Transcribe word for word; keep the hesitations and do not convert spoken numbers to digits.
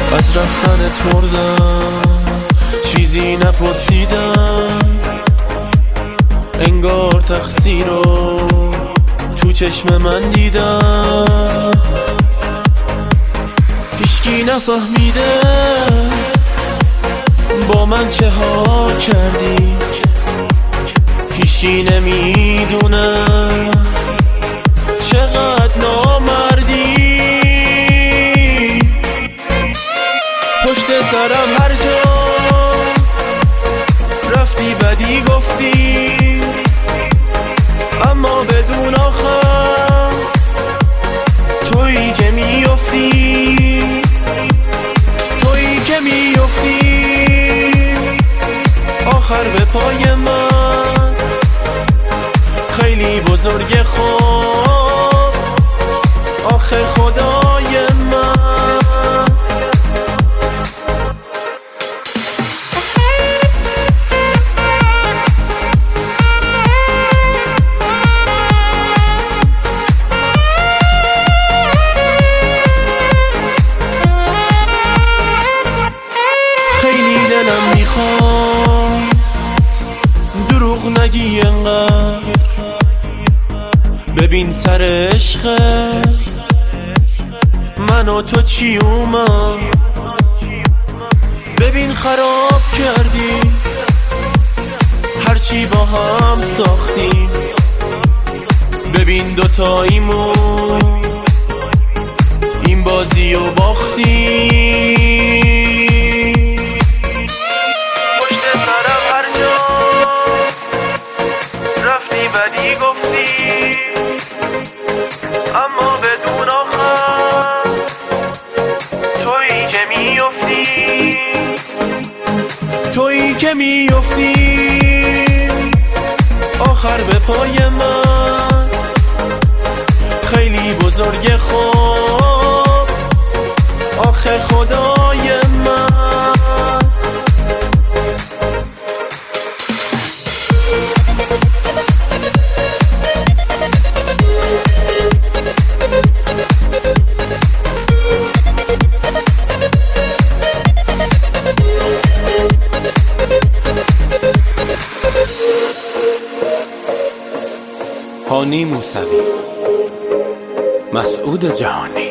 از رفتنت مردم، چیزی نپرسیدم، انگار تقصیر رو تو چشم من دیدم. هیچکی نفهمیده با من چه ها کردی، هیچکی نمیدونه چقدر نامردی. پشت سرم هر جا رفتی بدی گفتی، اما بدون آخر تویی که میافتی، تویی که میافتی آخر به پای من. خیلی بزرگ خواب آخر خدای من. خیلی دلم میخواست دروغ نگی انقدر، ببین سر عشق من و تو چی اومد، ببین خراب کردی هرچی با هم ساختیم، ببین دوتاییمون این بازی رو باختیم. بدی گفتی اما بدون آخر تویی که میافتی، تویی که میافتی آخر به پای من. خیلی بزرگ خواب آخر خدای من. هانی موسوی، مسعود جهانی.